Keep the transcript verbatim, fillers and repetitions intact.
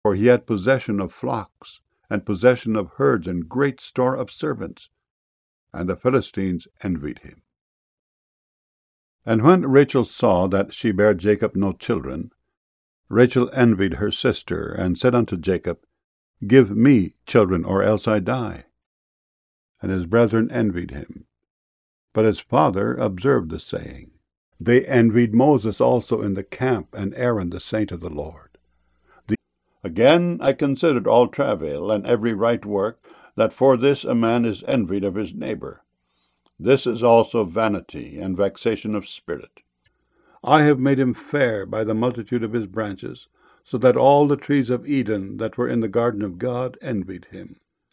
for he had possession of flocks, and possession of herds, and great store of servants. And the Philistines envied him. And when Rachel saw that she bare Jacob no children, Rachel envied her sister, and said unto Jacob, Give me children, or else I die. And his brethren envied him. But his father observed the saying. They envied Moses also in the camp, and Aaron the saint of the Lord. The... Again I considered all travail, and every right work, that for this a man is envied of his neighbor. This is also vanity and vexation of spirit. I have made him fair by the multitude of his branches, so that all the trees of Eden that were in the garden of God envied him.